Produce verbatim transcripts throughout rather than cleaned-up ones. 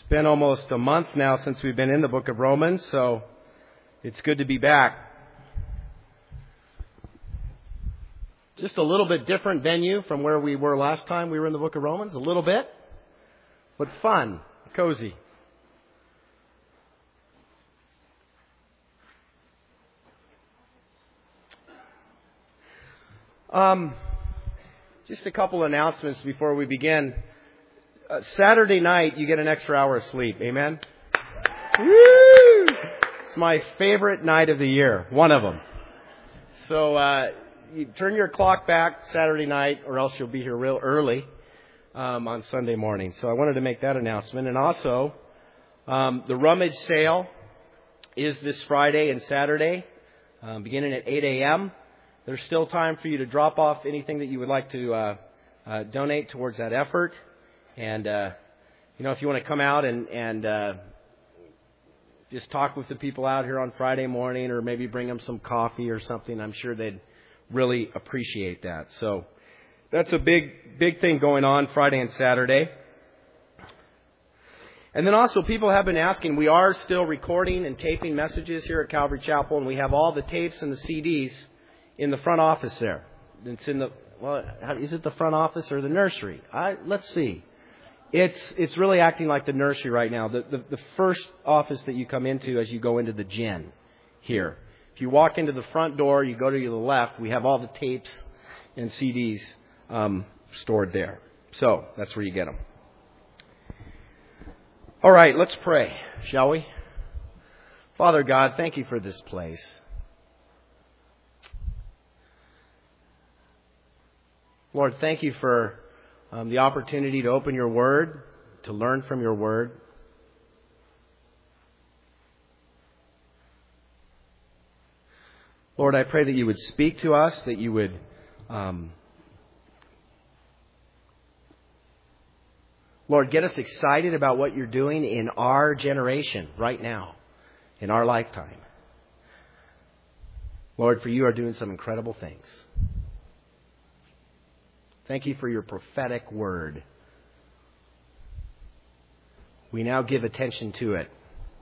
It's been almost a month now since we've been in the book of Romans, so it's good to be back. Just a little bit different venue from where we were last time we were in the book of Romans, a little bit, but fun, cozy. Um, just a couple announcements before we begin. Uh, Saturday night, you get an extra hour of sleep. Amen? Woo! It's my favorite night of the year. One of them. So, uh, you turn your clock back Saturday night, or else you'll be here real early, um, on Sunday morning. So I wanted to make that announcement. And also, um, the rummage sale is this Friday and Saturday, um, beginning at eight a.m. There's still time for you to drop off anything that you would like to, uh, uh, donate towards that effort. And, uh, you know, if you want to come out and, and, uh, just talk with the people out here on Friday morning, or maybe bring them some coffee or something, I'm sure they'd really appreciate that. So that's a big, big thing going on Friday and Saturday. And then also people have been asking, we are still recording and taping messages here at Calvary Chapel, and we have all the tapes and the C Ds in the front office there. It's in the, well, is it the front office or the nursery? I, let's see. It's it's really acting like the nursery right now. The, the the first office that you come into as you go into the gym here. If you walk into the front door, you go to the left, we have all the tapes and C Ds um, stored there. So that's where you get them. All right, let's pray, shall we? Father God, thank you for this place. Lord, thank you for Um, the opportunity to open your word, to learn from your word. Lord, I pray that you would speak to us, that you would um, Lord, get us excited about what you're doing in our generation right now, in our lifetime. Lord, for you are doing some incredible things. Thank you for your prophetic word. We now give attention to it.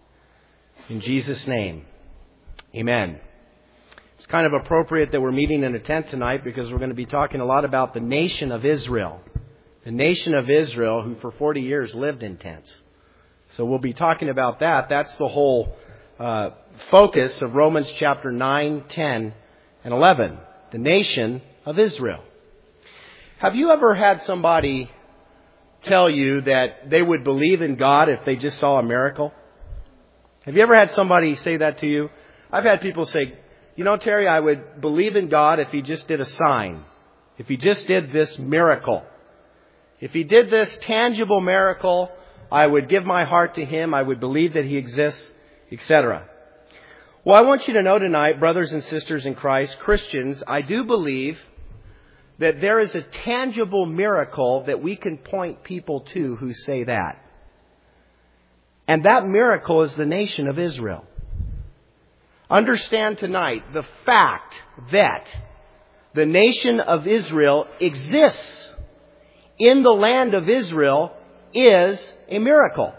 In Jesus' name, amen. It's kind of appropriate that we're meeting in a tent tonight because we're going to be talking a lot about the nation of Israel. The nation of Israel who for forty years lived in tents. So we'll be talking about that. That's the whole uh, focus of Romans chapter nine, ten, and eleven. The nation of Israel. Have you ever had somebody tell you that they would believe in God if they just saw a miracle? Have you ever had somebody say that to you? I've had people say, you know, Terry, I would believe in God if he just did a sign. If he just did this miracle. If he did this tangible miracle, I would give my heart to him. I would believe that he exists, et cetera. Well, I want you to know tonight, brothers and sisters in Christ, Christians, I do believe that there is a tangible miracle that we can point people to who say that. And that miracle is the nation of Israel. Understand tonight the fact that the nation of Israel exists in the land of Israel is a miracle.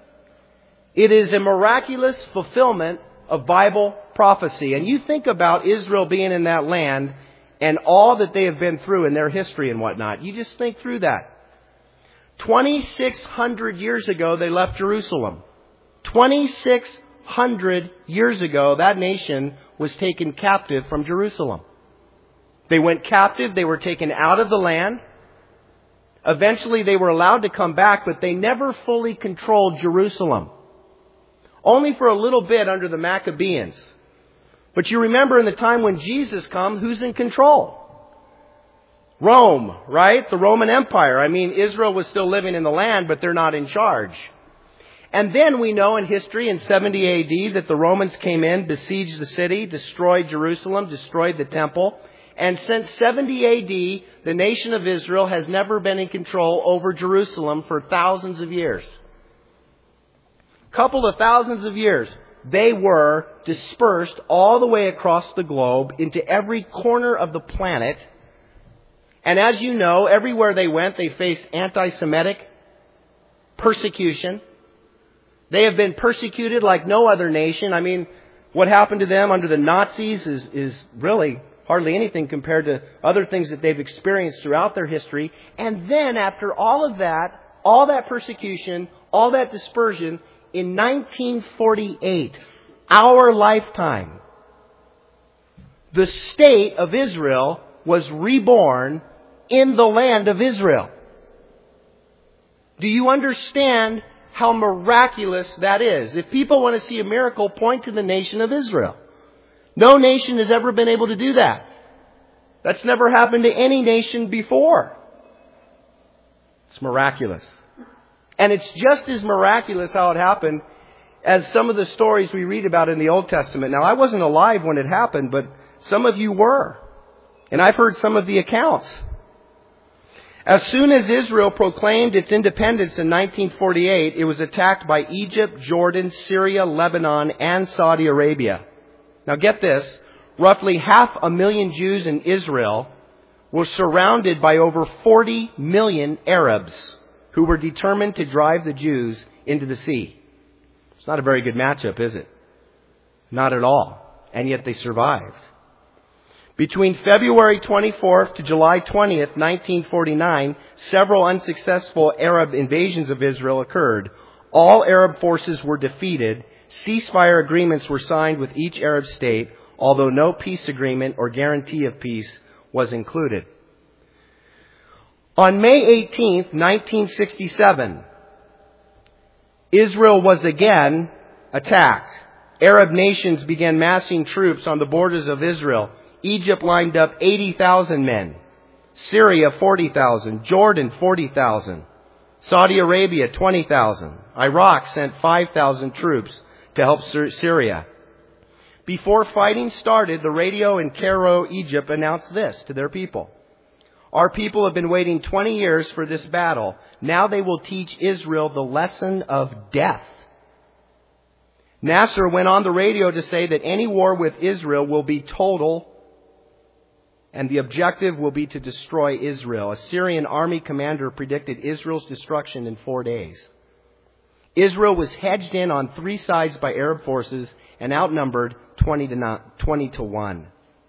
It is a miraculous fulfillment of Bible prophecy. And you think about Israel being in that land and all that they have been through in their history and whatnot. You just think through that. twenty-six hundred years ago, they left Jerusalem. twenty-six hundred years ago, that nation was taken captive from Jerusalem. They went captive. They were taken out of the land. Eventually, they were allowed to come back, but they never fully controlled Jerusalem. Only for a little bit under the Maccabees. But you remember in the time when Jesus come, who's in control? Rome, right? The Roman Empire. I mean, Israel was still living in the land, but they're not in charge. And then we know in history in seventy A D that the Romans came in, besieged the city, destroyed Jerusalem, destroyed the temple. And since seventy A D, the nation of Israel has never been in control over Jerusalem for thousands of years. Couple of thousands of years. They were dispersed all the way across the globe into every corner of the planet. And as you know, everywhere they went, they faced anti-Semitic persecution. They have been persecuted like no other nation. I mean, what happened to them under the Nazis is, is really hardly anything compared to other things that they've experienced throughout their history. And then after all of that, all that persecution, all that dispersion, in nineteen forty-eight, our lifetime, the state of Israel was reborn in the land of Israel. Do you understand how miraculous that is? If people want to see a miracle, point to the nation of Israel. No nation has ever been able to do that. That's never happened to any nation before. It's miraculous. And it's just as miraculous how it happened as some of the stories we read about in the Old Testament. Now, I wasn't alive when it happened, but some of you were. And I've heard some of the accounts. As soon as Israel proclaimed its independence in nineteen forty-eight, it was attacked by Egypt, Jordan, Syria, Lebanon, and Saudi Arabia. Now get this, roughly half a million Jews in Israel were surrounded by over forty million Arabs who were determined to drive the Jews into the sea. It's not a very good matchup, is it? Not at all. And yet they survived. Between February twenty-fourth to July twentieth, nineteen forty-nine, several unsuccessful Arab invasions of Israel occurred. All Arab forces were defeated. Ceasefire agreements were signed with each Arab state, although no peace agreement or guarantee of peace was included. On May eighteenth, nineteen sixty-seven, Israel was again attacked. Arab nations began massing troops on the borders of Israel. Egypt lined up eighty thousand men. Syria, forty thousand. Jordan, forty thousand. Saudi Arabia, twenty thousand. Iraq sent five thousand troops to help Syria. Before fighting started, the radio in Cairo, Egypt, announced this to their people. Our people have been waiting twenty years for this battle. Now they will teach Israel the lesson of death. Nasser went on the radio to say that any war with Israel will be total, and the objective will be to destroy Israel. A Syrian army commander predicted Israel's destruction in four days. Israel was hedged in on three sides by Arab forces and outnumbered twenty to one.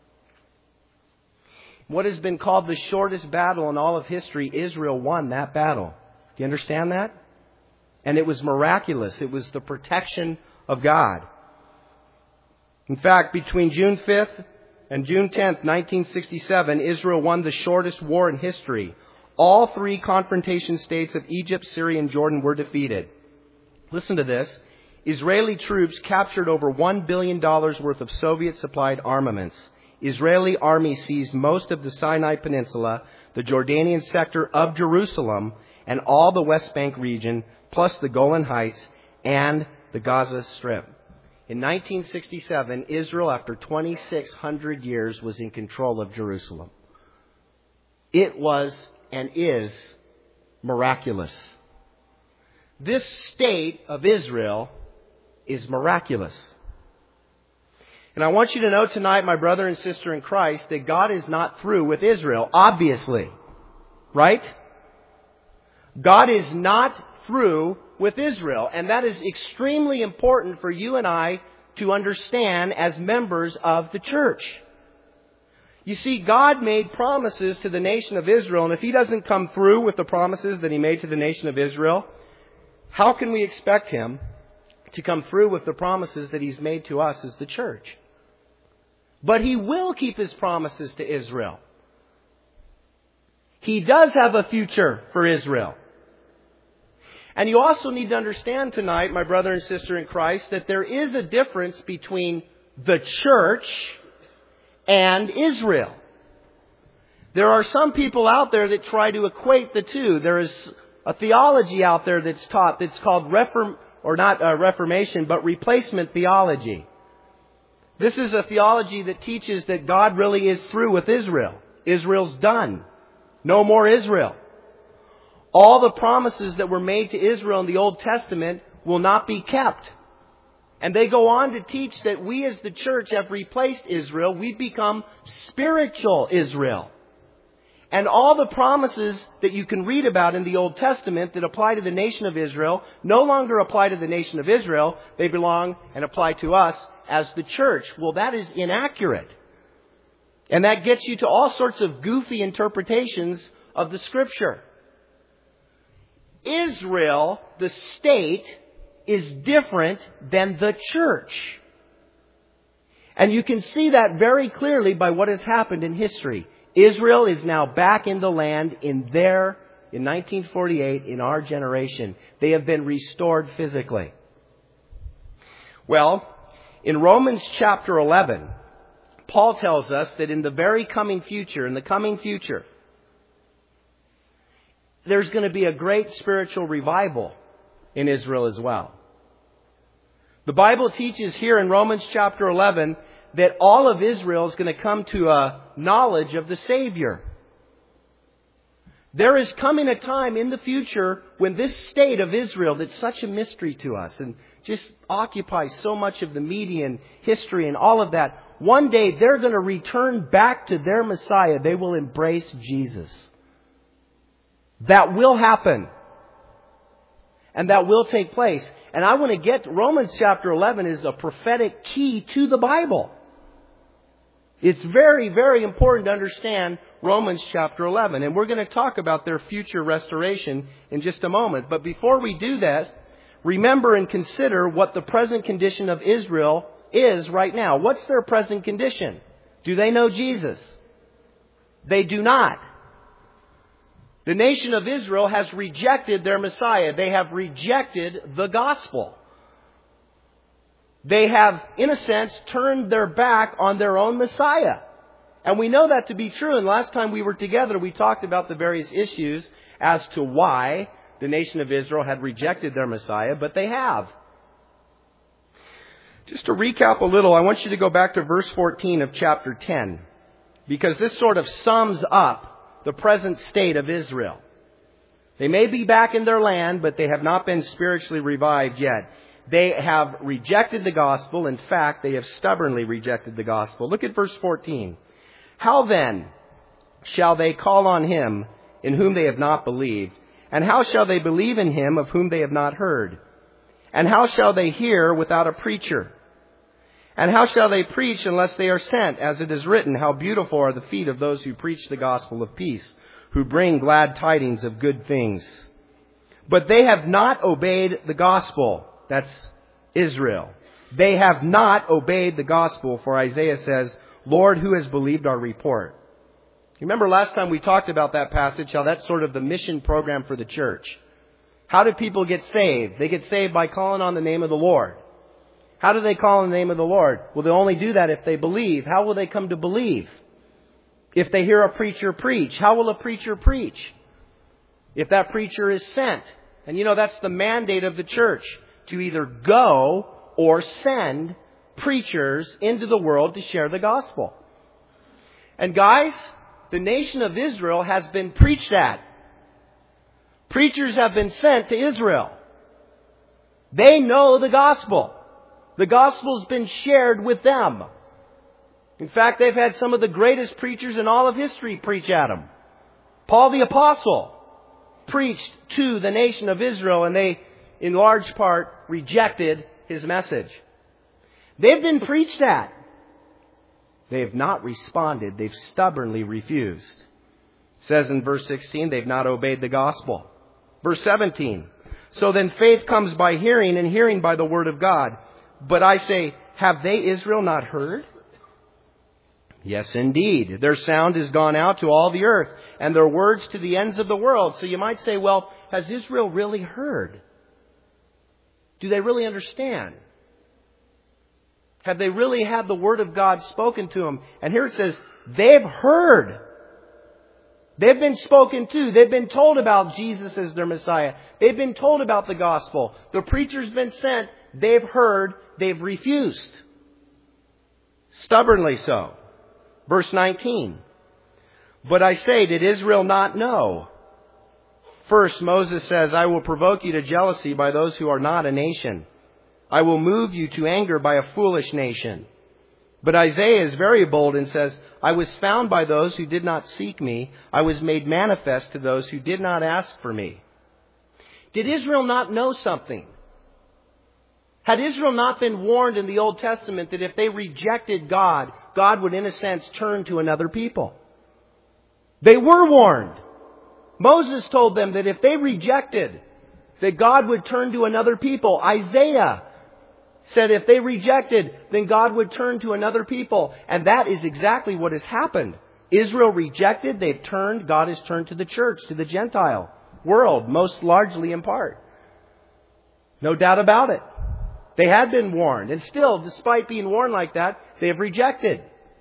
What has been called the shortest battle in all of history, Israel won that battle. Do you understand that? And it was miraculous. It was the protection of God. In fact, between June fifth and June tenth, nineteen sixty-seven, Israel won the shortest war in history. All three confrontation states of Egypt, Syria, and Jordan were defeated. Listen to this. Israeli troops captured over one billion dollars worth of Soviet-supplied armaments. Israeli army seized most of the Sinai Peninsula, the Jordanian sector of Jerusalem, and all the West Bank region, plus the Golan Heights and the Gaza Strip. In nineteen sixty-seven, Israel, after twenty-six hundred years, was in control of Jerusalem. It was and is miraculous. This state of Israel is miraculous. And I want you to know tonight, my brother and sister in Christ, that God is not through with Israel, obviously. Right? God is not through with Israel. And that is extremely important for you and I to understand as members of the church. You see, God made promises to the nation of Israel, and if He doesn't come through with the promises that He made to the nation of Israel, how can we expect Him to come through with the promises that He's made to us as the church? But He will keep His promises to Israel. He does have a future for Israel. And you also need to understand tonight, my brother and sister in Christ, that there is a difference between the church and Israel. There are some people out there that try to equate the two. There is a theology out there that's taught that's called reform, or not uh, reformation, but replacement theology. This is a theology that teaches that God really is through with Israel. Israel's done. No more Israel. All the promises that were made to Israel in the Old Testament will not be kept. And they go on to teach that we as the church have replaced Israel. We've become spiritual Israel. And all the promises that you can read about in the Old Testament that apply to the nation of Israel no longer apply to the nation of Israel. They belong and apply to us as the church. Well, that is inaccurate. And that gets you to all sorts of goofy interpretations of the Scripture. Israel, the state, is different than the church. And you can see that very clearly by what has happened in history. Israel is now back in the land in their, in nineteen forty-eight, in our generation. They have been restored physically. Well, in Romans chapter eleven, Paul tells us that in the very coming future, in the coming future, there's going to be a great spiritual revival in Israel as well. The Bible teaches here in Romans chapter eleven that all of Israel is going to come to a knowledge of the Savior. There is coming a time in the future when this state of Israel that's such a mystery to us and just occupies so much of the media and history and all of that, one day they're going to return back to their Messiah. They will embrace Jesus. That will happen. And that will take place. And I want to get, Romans chapter eleven is a prophetic key to the Bible. It's very, very important to understand Romans chapter eleven. And we're going to talk about their future restoration in just a moment. But before we do that, remember and consider what the present condition of Israel is right now. What's their present condition? Do they know Jesus? They do not. The nation of Israel has rejected their Messiah. They have rejected the gospel. They have, in a sense, turned their back on their own Messiah. And we know that to be true. And last time we were together, we talked about the various issues as to why the nation of Israel had rejected their Messiah, but they have. Just to recap a little, I want you to go back to verse fourteen of chapter ten, because this sort of sums up the present state of Israel. They may be back in their land, but they have not been spiritually revived yet. They have rejected the gospel. In fact, they have stubbornly rejected the gospel. Look at verse fourteen. How then shall they call on him in whom they have not believed? And how shall they believe in him of whom they have not heard? And how shall they hear without a preacher? And how shall they preach unless they are sent? As it is written, how beautiful are the feet of those who preach the gospel of peace, who bring glad tidings of good things. But they have not obeyed the gospel. That's Israel. They have not obeyed the gospel, for Isaiah says, Lord, who has believed our report? Remember last time we talked about that passage, how that's sort of the mission program for the church. How do people get saved? They get saved by calling on the name of the Lord. How do they call on the name of the Lord? Well, they only do that if they believe. How will they come to believe? If they hear a preacher preach. How will a preacher preach? If that preacher is sent. And you know, that's the mandate of the church, to either go or send preachers into the world to share the gospel. And guys, the nation of Israel has been preached at. Preachers have been sent to Israel. They know the gospel. The gospel's been shared with them. In fact, they've had some of the greatest preachers in all of history preach at them. Paul the Apostle preached to the nation of Israel, and they, in large part, rejected his message. They've been preached at. They have not responded. They've stubbornly refused. It says in verse sixteen, they've not obeyed the gospel. Verse seventeen, so then faith comes by hearing, and hearing by the word of God. But I say, have they, Israel, not heard? Yes, indeed. Their sound has gone out to all the earth, and their words to the ends of the world. So you might say, well, has Israel really heard? Do they really understand? Have they really had the word of God spoken to them? And here it says, they've heard. They've been spoken to. They've been told about Jesus as their Messiah. They've been told about the gospel. The preacher's been sent. They've heard. They've refused. Stubbornly so. Verse nineteen. But I say, did Israel not know? First, Moses says, I will provoke you to jealousy by those who are not a nation. I will move you to anger by a foolish nation. But Isaiah is very bold and says, I was found by those who did not seek me. I was made manifest to those who did not ask for me. Did Israel not know something? Had Israel not been warned in the Old Testament that if they rejected God, God would in a sense turn to another people? They were warned. Moses told them that if they rejected, that God would turn to another people. Isaiah said if they rejected, then God would turn to another people. And that is exactly what has happened. Israel rejected, they've turned, God has turned to the church, to the Gentile world, most largely in part. No doubt about it. They had been warned, and still, despite being warned like that, they have rejected.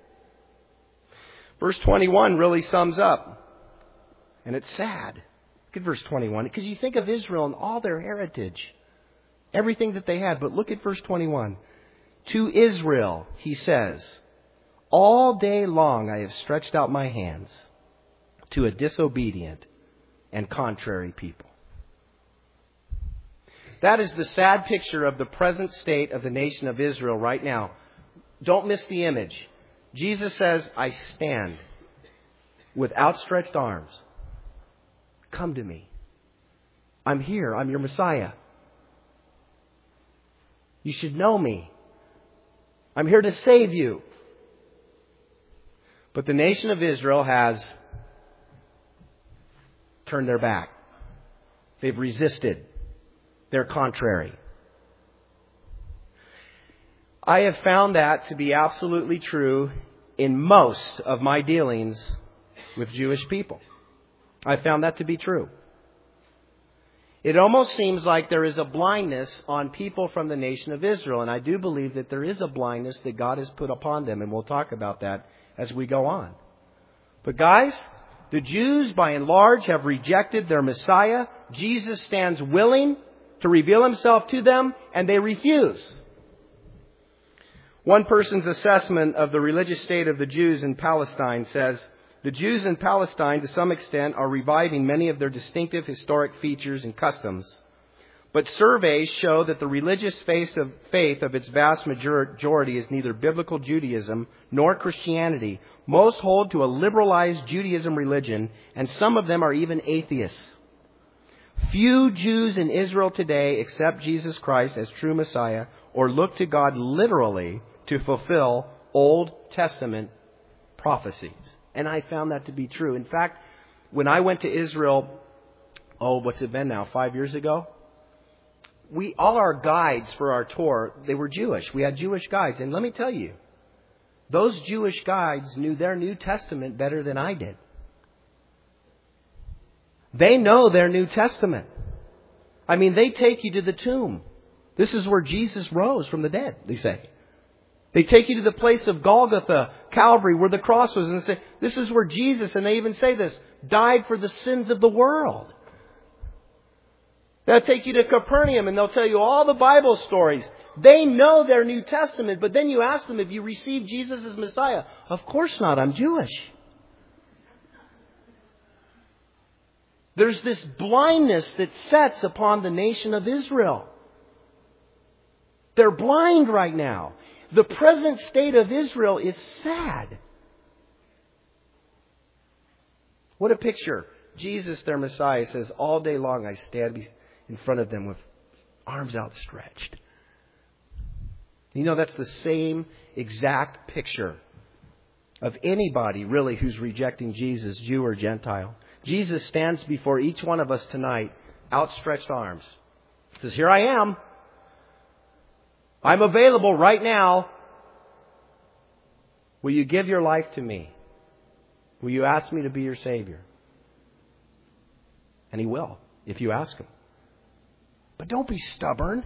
Verse twenty-one really sums up, and it's sad. Look at verse twenty-one, because you think of Israel and all their heritage, everything that they had, but look at verse twenty-one. To Israel, he says, all day long I have stretched out my hands to a disobedient and contrary people. That is the sad picture of the present state of the nation of Israel right now. Don't miss the image. Jesus says, I stand with outstretched arms. Come to me. I'm here. I'm your Messiah. You should know me. I'm here to save you. But the nation of Israel has turned their back. They've resisted. They're contrary. I have found that to be absolutely true in most of my dealings with Jewish people. I found that to be true. It almost seems like there is a blindness on people from the nation of Israel. And I do believe that there is a blindness that God has put upon them. And we'll talk about that as we go on. But guys, the Jews by and large have rejected their Messiah. Jesus stands willing to reveal himself to them, and they refuse. One person's assessment of the religious state of the Jews in Palestine says, the Jews in Palestine, to some extent, are reviving many of their distinctive historic features and customs. But surveys show that the religious faith of, faith of its vast majority is neither biblical Judaism nor Christianity. Most hold to a liberalized Judaism religion, and some of them are even atheists. Few Jews in Israel today accept Jesus Christ as true Messiah or look to God literally to fulfill Old Testament prophecies. And I found that to be true. In fact, when I went to Israel, oh, what's it been now, five years ago? We, all our guides for our tour, they were Jewish. We had Jewish guides. And let me tell you, those Jewish guides knew their New Testament better than I did. They know their New Testament. I mean, they take you to the tomb. This is where Jesus rose from the dead, they say. They take you to the place of Golgotha, Calvary, where the cross was, and they say, this is where Jesus, and they even say this, died for the sins of the world. They'll take you to Capernaum, and they'll tell you all the Bible stories. They know their New Testament, but then you ask them if you received Jesus as Messiah. Of course not, I'm Jewish. There's this blindness that sets upon the nation of Israel. They're blind right now. The present state of Israel is sad. What a picture. Jesus, their Messiah, says, all day long I stand in front of them with arms outstretched. You know, that's the same exact picture of anybody really who's rejecting Jesus, Jew or Gentile. Jesus stands before each one of us tonight, outstretched arms. He says, here I am. I'm available right now. Will you give your life to me? Will you ask me to be your Savior? And He will, if you ask Him. But don't be stubborn.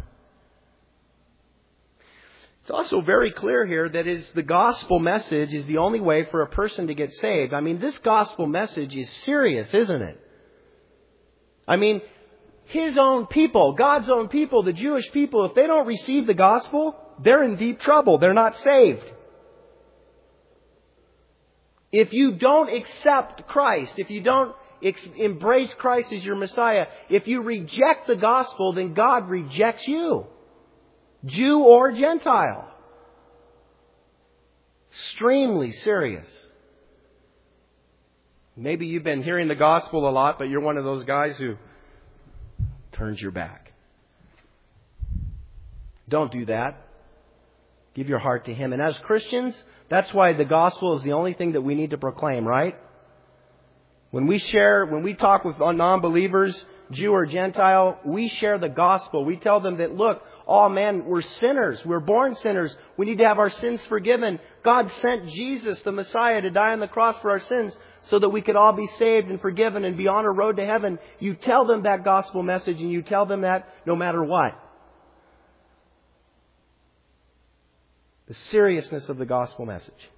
It's also very clear here that is the gospel message is the only way for a person to get saved. I mean, this gospel message is serious, isn't it? I mean, His own people, God's own people, the Jewish people, if they don't receive the gospel, they're in deep trouble. They're not saved. If you don't accept Christ, if you don't ex- embrace Christ as your Messiah, if you reject the gospel, then God rejects you. Jew or Gentile. Extremely serious. Maybe you've been hearing the gospel a lot, but you're one of those guys who turns your back. Don't do that. Give your heart to Him. And as Christians, that's why the gospel is the only thing that we need to proclaim, right? When we share, when we talk with non-believers, Jew or Gentile, we share the gospel. We tell them that, look, oh man, we're sinners. We're born sinners. We need to have our sins forgiven. God sent Jesus, the Messiah, to die on the cross for our sins so that we could all be saved and forgiven and be on a road to heaven. You tell them that gospel message, and you tell them that no matter what. The seriousness of the gospel message.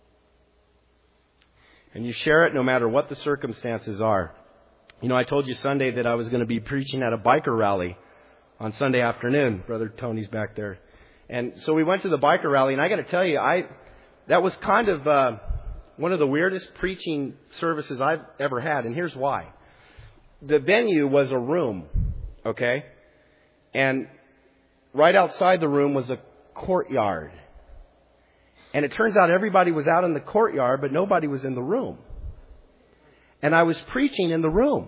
And you share it no matter what the circumstances are. You know, I told you Sunday that I was going to be preaching at a biker rally on Sunday afternoon. Brother Tony's back there. And so we went to the biker rally, and I got to tell you, I that was kind of uh, one of the weirdest preaching services I've ever had, and here's why. The venue was a room, okay? And right outside the room was a courtyard. And it turns out everybody was out in the courtyard, but nobody was in the room. And I was preaching in the room.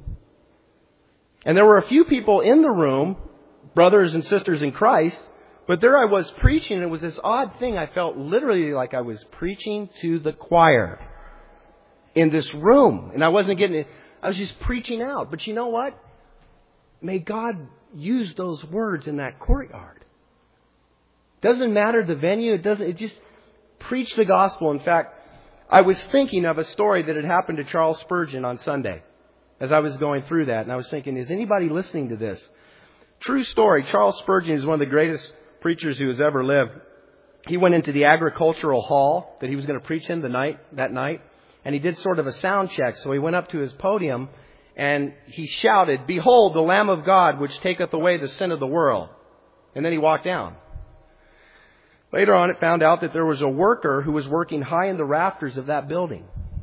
And there were a few people in the room, brothers and sisters in Christ, but there I was preaching, and it was this odd thing. I felt literally like I was preaching to the choir in this room. And I wasn't getting it. I was just preaching out. But you know what? May God use those words in that courtyard. Doesn't matter the venue. It doesn't, it just preach the gospel. In fact, I was thinking of a story that had happened to Charles Spurgeon on Sunday as I was going through that. And I was thinking, is anybody listening to this? True story. Charles Spurgeon is one of the greatest preachers who has ever lived. He went into the agricultural hall that he was going to preach in the night, that night. And he did sort of a sound check. So he went up to his podium and he shouted, "Behold, the Lamb of God, which taketh away the sin of the world." And then he walked down. Later on, it found out that there was a worker who was working high in the rafters of that building.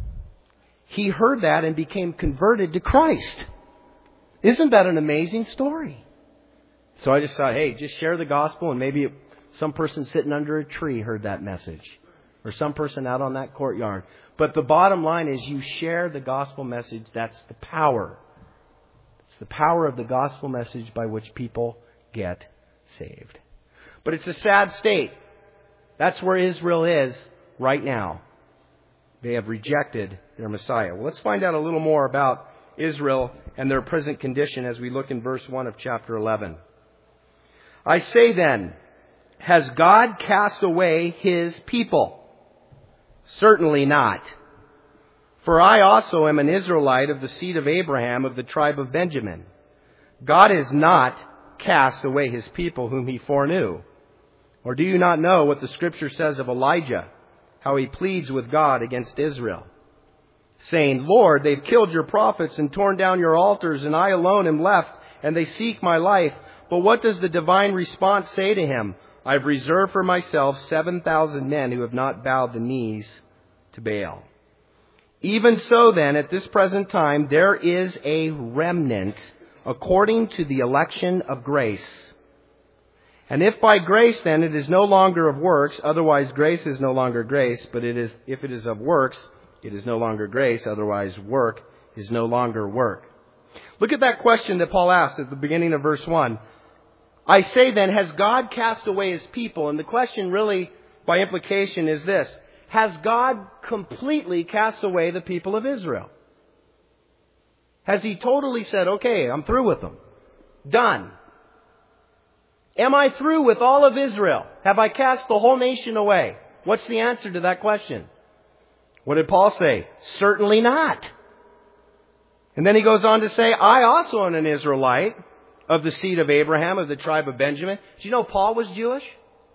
He heard that and became converted to Christ. Isn't that an amazing story? So I just thought, hey, just share the gospel, and maybe some person sitting under a tree heard that message, or some person out on that courtyard. But the bottom line is you share the gospel message. That's the power. It's the power of the gospel message by which people get saved. But it's a sad state. That's where Israel is right now. They have rejected their Messiah. Well, let's find out a little more about Israel and their present condition as we look in verse one of chapter eleven. I say then, has God cast away His people? Certainly not. For I also am an Israelite of the seed of Abraham, of the tribe of Benjamin. God has not cast away His people whom He foreknew. Or do you not know what the Scripture says of Elijah, how he pleads with God against Israel, saying, Lord, they've killed your prophets and torn down your altars, and I alone am left, and they seek my life. But what does the divine response say to him? I've reserved for myself seven thousand men who have not bowed the knees to Baal. Even so then, at this present time, there is a remnant according to the election of grace. And if by grace then it is no longer of works, otherwise grace is no longer grace, but it is, if it is of works, it is no longer grace, otherwise work is no longer work. Look at that question that Paul asked at the beginning of verse one. I say then, has God cast away His people? And the question really, by implication, is this. Has God completely cast away the people of Israel? Has He totally said, okay, I'm through with them. Done. Am I through with all of Israel? Have I cast the whole nation away? What's the answer to that question? What did Paul say? Certainly not. And then he goes on to say, I also am an Israelite of the seed of Abraham, of the tribe of Benjamin. Do you know Paul was Jewish?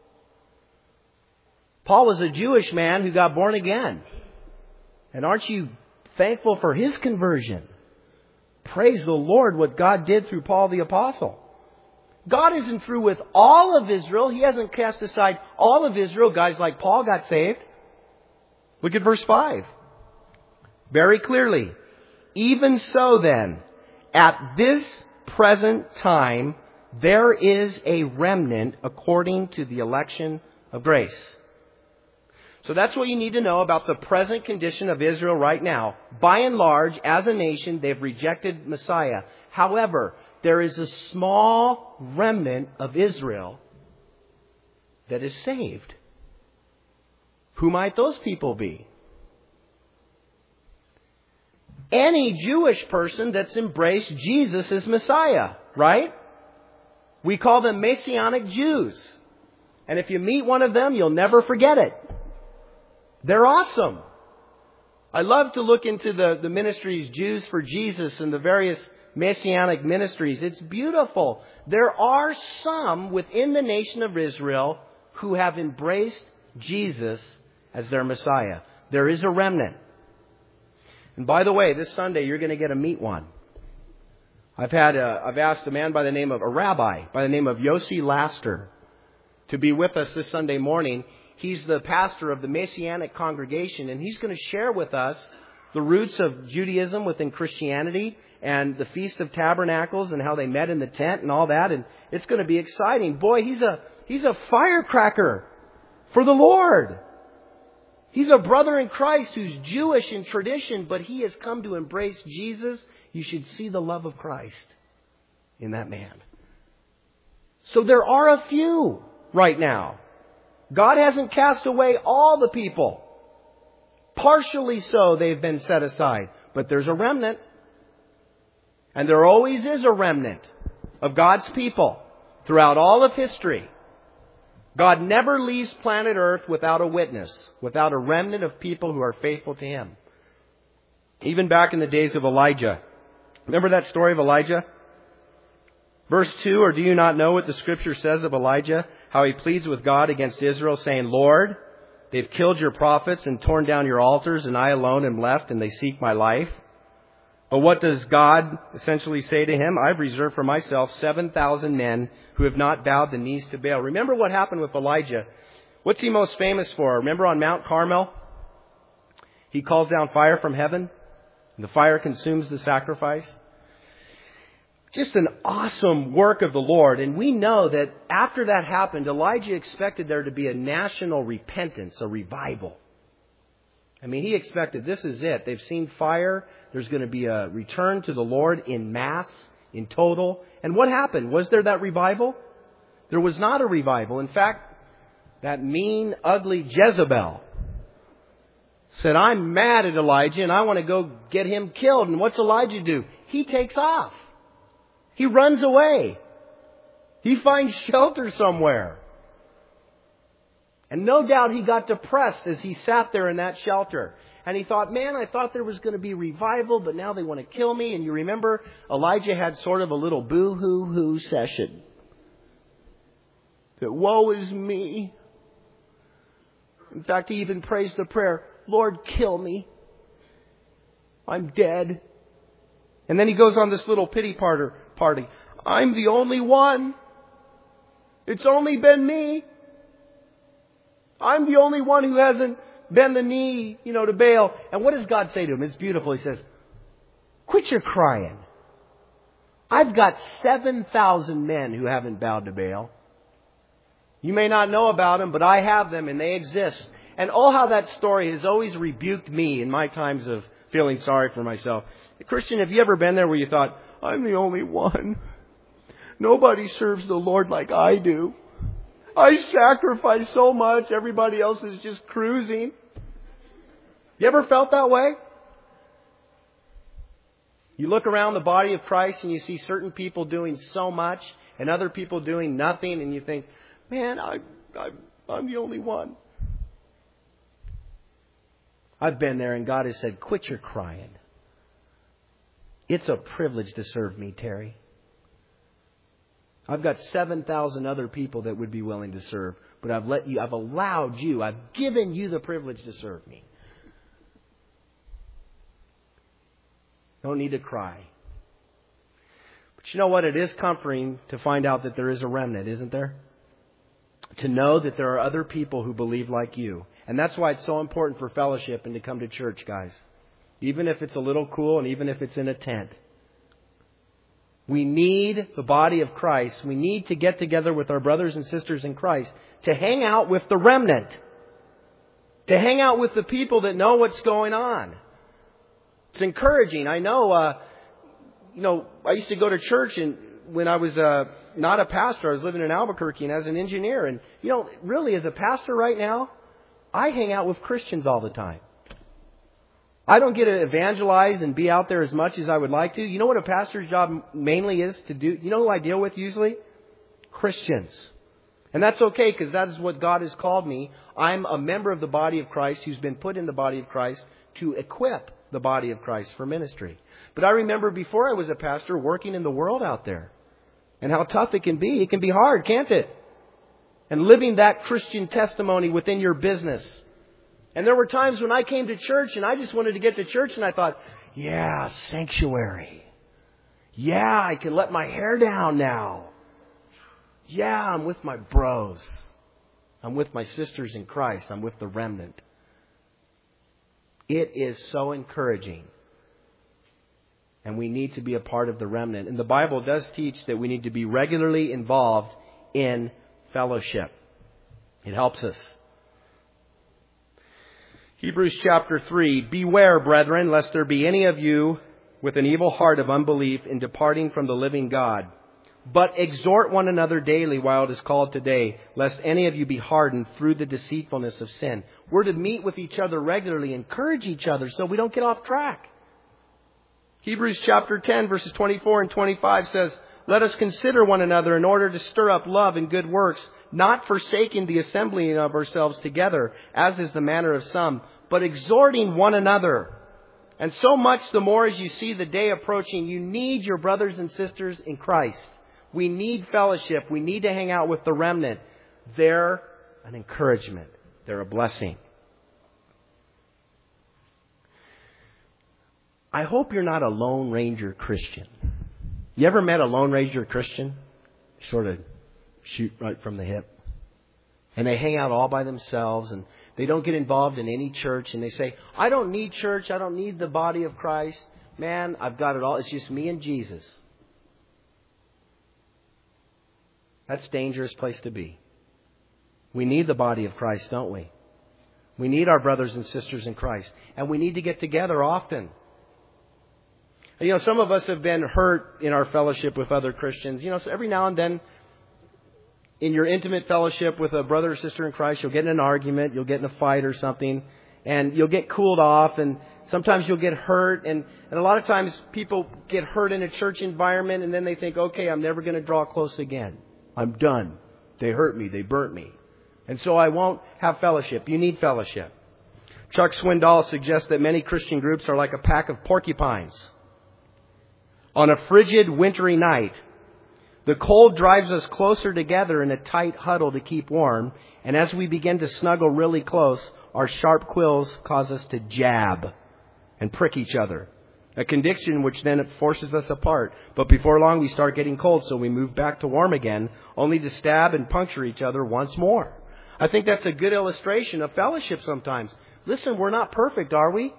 Paul was a Jewish man who got born again. And aren't you thankful for his conversion? Praise the Lord what God did through Paul the Apostle. God isn't through with all of Israel. He hasn't cast aside all of Israel. Guys like Paul got saved. Look at verse five. Very clearly. Even so then, at this present time, there is a remnant according to the election of grace. So that's what you need to know about the present condition of Israel right now. By and large, as a nation, they've rejected Messiah. However, there is a small remnant of Israel that is saved. Who might those people be? Any Jewish person that's embraced Jesus as Messiah, right? We call them Messianic Jews. And if you meet one of them, you'll never forget it. They're awesome. I love to look into the, the ministries Jews for Jesus and the various Messianic ministries. It's beautiful. There are some within the nation of Israel who have embraced Jesus as their Messiah. There is a remnant. And by the way, this Sunday you're going to get to meet one. I've had a, I've asked a man by the name of a rabbi by the name of Yossi Laster to be with us this Sunday morning. He's the pastor of the Messianic congregation, and he's going to share with us the roots of Judaism within Christianity and the Feast of Tabernacles and how they met in the tent and all that. And it's going to be exciting. Boy, he's a he's a firecracker for the Lord. He's a brother in Christ who's Jewish in tradition, but he has come to embrace Jesus. You should see the love of Christ in that man. So there are a few right now. God hasn't cast away all the people. Partially so, they've been set aside. But there's a remnant. And there always is a remnant of God's people throughout all of history. God never leaves planet Earth without a witness, without a remnant of people who are faithful to Him. Even back in the days of Elijah. Remember that story of Elijah? Verse two, or do you not know what the Scripture says of Elijah? How he pleads with God against Israel, saying, Lord, they've killed your prophets and torn down your altars, and I alone am left, and they seek my life. But what does God essentially say to him? I've reserved for myself seven thousand men who have not bowed the knees to Baal. Remember what happened with Elijah. What's he most famous for? Remember on Mount Carmel? He calls down fire from heaven, and the fire consumes the sacrifice. Just an awesome work of the Lord. And we know that after that happened, Elijah expected there to be a national repentance, a revival. I mean, he expected this is it. They've seen fire. There's going to be a return to the Lord in mass, in total. And what happened? Was there that revival? There was not a revival. In fact, that mean, ugly Jezebel said, I'm mad at Elijah and I want to go get him killed. And what's Elijah do? He takes off. He runs away. He finds shelter somewhere. And no doubt he got depressed as he sat there in that shelter. And he thought, man, I thought there was going to be revival, but now they want to kill me. And you remember Elijah had sort of a little boo-hoo-hoo session. That woe is me. In fact, he even prays the prayer, Lord, kill me. I'm dead. And then he goes on this little pity party. party. I'm the only one. It's only been me. I'm the only one who hasn't bent the knee, you know, to Baal. And what does God say to him? It's beautiful. He says, quit your crying. I've got seven thousand men who haven't bowed to Baal. You may not know about them, but I have them and they exist. And oh, how that story has always rebuked me in my times of feeling sorry for myself. Christian, have you ever been there where you thought, I'm the only one. Nobody serves the Lord like I do. I sacrifice so much. Everybody else is just cruising. You ever felt that way? You look around the body of Christ and you see certain people doing so much and other people doing nothing, and you think, man, I, I, I'm the only one. I've been there and God has said, quit your crying. It's a privilege to serve me, Terry. I've got seven thousand other people that would be willing to serve, but I've let you, I've allowed you, I've given you the privilege to serve me. Don't need to cry. But you know what? It is comforting to find out that there is a remnant, isn't there? To know that there are other people who believe like you. And that's why it's so important for fellowship and to come to church, guys. Even if it's a little cool and even if it's in a tent. We need the body of Christ. We need to get together with our brothers and sisters in Christ to hang out with the remnant. To hang out with the people that know what's going on. It's encouraging. I know, uh, you know, I used to go to church, and when I was uh, not a pastor, I was living in Albuquerque and as an engineer. And, you know, really as a pastor right now, I hang out with Christians all the time. I don't get to evangelize and be out there as much as I would like to. You know what a pastor's job mainly is to do? You know who I deal with usually? Christians. And that's okay, because that is what God has called me. I'm a member of the body of Christ who's been put in the body of Christ to equip the body of Christ for ministry. But I remember before I was a pastor working in the world out there. And how tough it can be. It can be hard, can't it? And living that Christian testimony within your business. And there were times when I came to church and I just wanted to get to church and I thought, yeah, sanctuary. Yeah, I can let my hair down now. Yeah, I'm with my bros. I'm with my sisters in Christ. I'm with the remnant. It is so encouraging. And we need to be a part of the remnant. And the Bible does teach that we need to be regularly involved in fellowship. It helps us. Hebrews chapter three, beware, brethren, lest there be any of you with an evil heart of unbelief in departing from the living God. But exhort one another daily while it is called today, lest any of you be hardened through the deceitfulness of sin. We're to meet with each other regularly, encourage each other so we don't get off track. Hebrews chapter ten, verses twenty-four and twenty-five says, let us consider one another in order to stir up love and good works, not forsaking the assembling of ourselves together, as is the manner of some, but exhorting one another. And so much the more as you see the day approaching, you need your brothers and sisters in Christ. We need fellowship. We need to hang out with the remnant. They're an encouragement. They're a blessing. I hope you're not a Lone Ranger Christian. You ever met a Lone Ranger Christian? Sort of shoot right from the hip. And they hang out all by themselves and they don't get involved in any church. And they say, I don't need church. I don't need the body of Christ. Man, I've got it all. It's just me and Jesus. That's a dangerous place to be. We need the body of Christ, don't we? We need our brothers and sisters in Christ. And we need to get together often. You know, some of us have been hurt in our fellowship with other Christians. You know, so every now and then, in your intimate fellowship with a brother or sister in Christ, you'll get in an argument, you'll get in a fight or something, and you'll get cooled off, and sometimes you'll get hurt, and, and a lot of times people get hurt in a church environment, and then they think, okay, I'm never going to draw close again. I'm done. They hurt me. They burnt me. And so I won't have fellowship. You need fellowship. Chuck Swindoll suggests that many Christian groups are like a pack of porcupines. On a frigid, wintry night, the cold drives us closer together in a tight huddle to keep warm. And as we begin to snuggle really close, our sharp quills cause us to jab and prick each other. A condition which then forces us apart. But before long, we start getting cold, so we move back to warm again, only to stab and puncture each other once more. I think that's a good illustration of fellowship sometimes. Listen, we're not perfect, are we?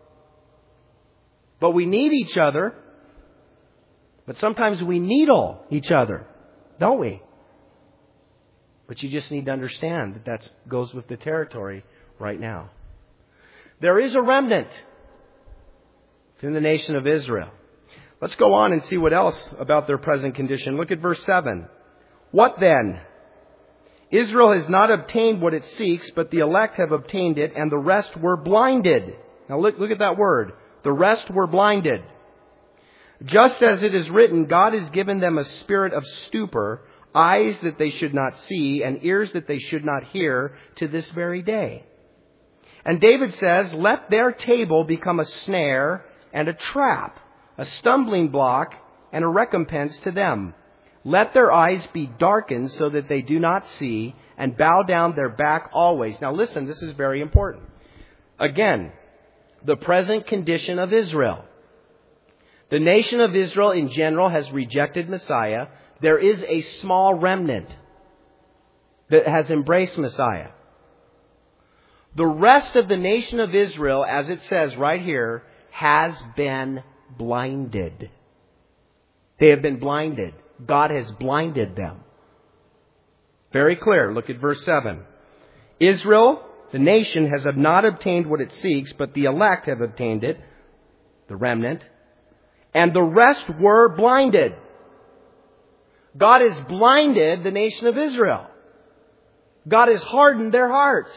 But we need each other. But sometimes we needle each other, don't we? But you just need to understand that that goes with the territory right now. There is a remnant in the nation of Israel. Let's go on and see what else about their present condition. Look at verse seven. What then? Israel has not obtained what it seeks, but the elect have obtained it, and the rest were blinded. Now look, look at that word. The rest were blinded. Just as it is written, God has given them a spirit of stupor, eyes that they should not see, and ears that they should not hear, to this very day. And David says, let their table become a snare and a trap, a stumbling block and a recompense to them. Let their eyes be darkened so that they do not see, and bow down their back always. Now listen, this is very important. Again, the present condition of Israel. The nation of Israel in general has rejected Messiah. There is a small remnant that has embraced Messiah. The rest of the nation of Israel, as it says right here, has been blinded. They have been blinded. God has blinded them. Very clear. Look at verse seven. Israel the nation has not obtained what it seeks, but the elect have obtained it, the remnant, and the rest were blinded. God has blinded the nation of Israel. God has hardened their hearts.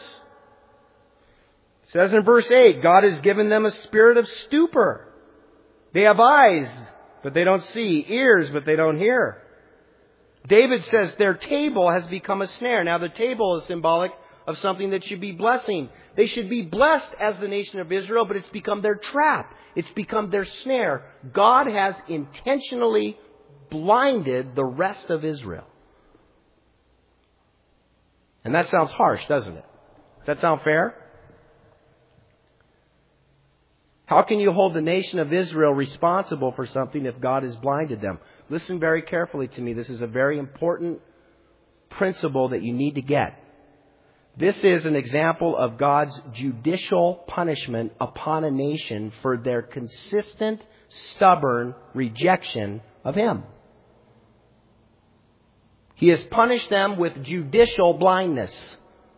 It says in verse eight, God has given them a spirit of stupor. They have eyes, but they don't see, ears, but they don't hear. David says their table has become a snare. Now the table is symbolic of something that should be blessing. They should be blessed as the nation of Israel, but it's become their trap. It's become their snare. God has intentionally blinded the rest of Israel. And that sounds harsh, doesn't it? Does that sound fair? How can you hold the nation of Israel responsible for something if God has blinded them? Listen very carefully to me. This is a very important principle that you need to get. This is an example of God's judicial punishment upon a nation for their consistent, stubborn rejection of Him. He has punished them with judicial blindness.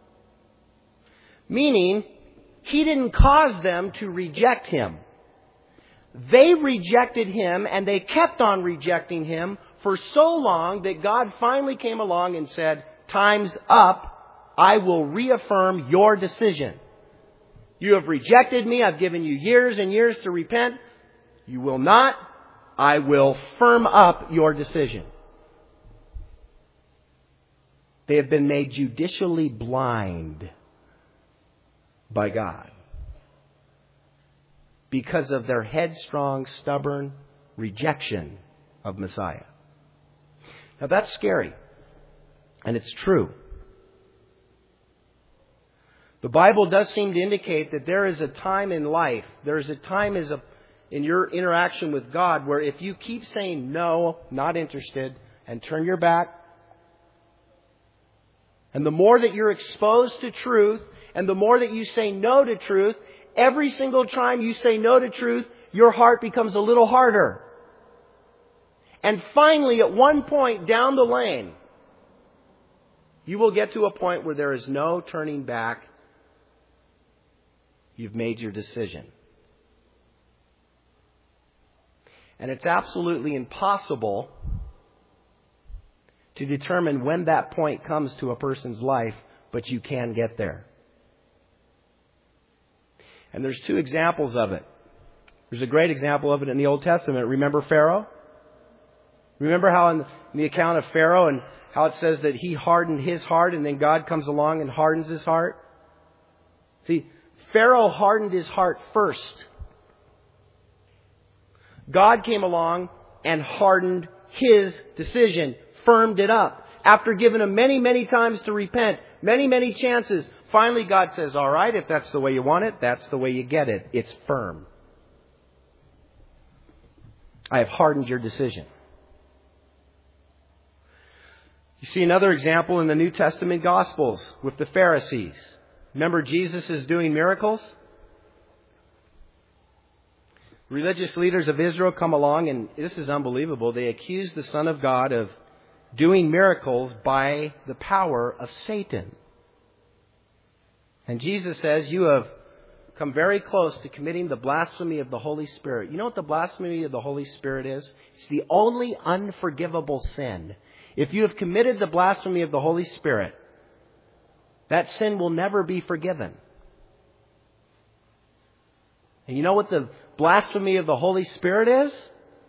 Meaning, He didn't cause them to reject Him. They rejected Him, and they kept on rejecting Him for so long that God finally came along and said, "Time's up. I will reaffirm your decision. You have rejected me. I've given you years and years to repent. You will not. I will firm up your decision." They have been made judicially blind by God because of their headstrong, stubborn rejection of Messiah. Now that's scary, and it's true. The Bible does seem to indicate that there is a time in life, there is a time as a, in your interaction with God where if you keep saying no, not interested, and turn your back, and the more that you're exposed to truth, and the more that you say no to truth, every single time you say no to truth, your heart becomes a little harder. And finally, at one point down the lane, you will get to a point where there is no turning back. You've made your decision. And it's absolutely impossible to determine when that point comes to a person's life, but you can get there. And there's two examples of it. There's a great example of it in the Old Testament. Remember Pharaoh? Remember how in the account of Pharaoh and how it says that he hardened his heart and then God comes along and hardens his heart? See, Pharaoh hardened his heart first. God came along and hardened his decision, firmed it up. After giving him many, many times to repent, many, many chances, finally God says, "All right, if that's the way you want it, that's the way you get it. It's firm. I have hardened your decision." You see another example in the New Testament Gospels with the Pharisees. Remember, Jesus is doing miracles? Religious leaders of Israel come along, and this is unbelievable. They accuse the Son of God of doing miracles by the power of Satan. And Jesus says, "You have come very close to committing the blasphemy of the Holy Spirit." You know what the blasphemy of the Holy Spirit is? It's the only unforgivable sin. If you have committed the blasphemy of the Holy Spirit, that sin will never be forgiven. And you know what the blasphemy of the Holy Spirit is?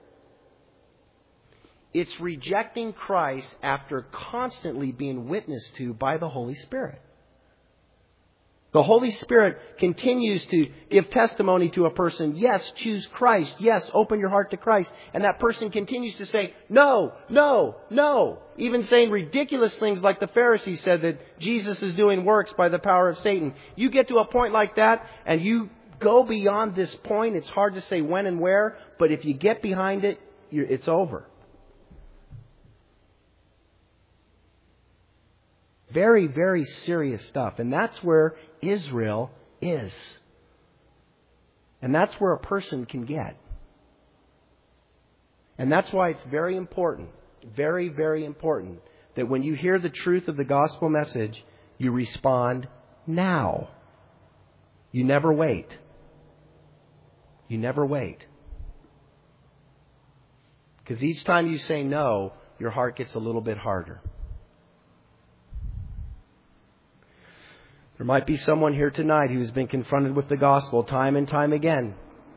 It's rejecting Christ after constantly being witnessed to by the Holy Spirit. The Holy Spirit continues to give testimony to a person. Yes, choose Christ. Yes, open your heart to Christ. And that person continues to say, "No, no, no." Even saying ridiculous things like the Pharisees said that Jesus is doing works by the power of Satan. You get to a point like that and you go beyond this point. It's hard to say when and where, but if you get behind it, you're, it's over. Very, very serious stuff. And that's where Israel is. And that's where a person can get. And that's why it's very important, very, very important, that when you hear the truth of the gospel message, you respond now. You never wait. You never wait. Because each time you say no, your heart gets a little bit harder. There might be someone here tonight who's been confronted with the gospel time and time again.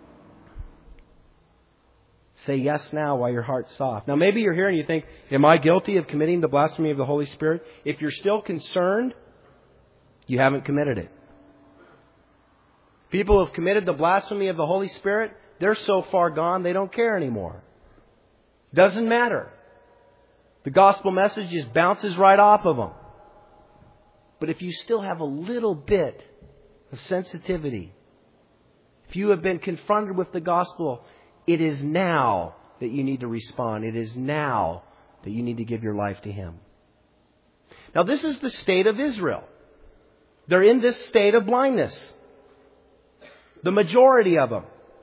Say yes now while your heart's soft. Now maybe you're here and you think, am I guilty of committing the blasphemy of the Holy Spirit? If you're still concerned, you haven't committed it. People who have committed the blasphemy of the Holy Spirit, they're so far gone they don't care anymore. Doesn't matter. The gospel message just bounces right off of them. But if you still have a little bit of sensitivity, if you have been confronted with the gospel, it is now that you need to respond. It is now that you need to give your life to Him. Now, this is the state of Israel. They're in this state of blindness. The majority of them.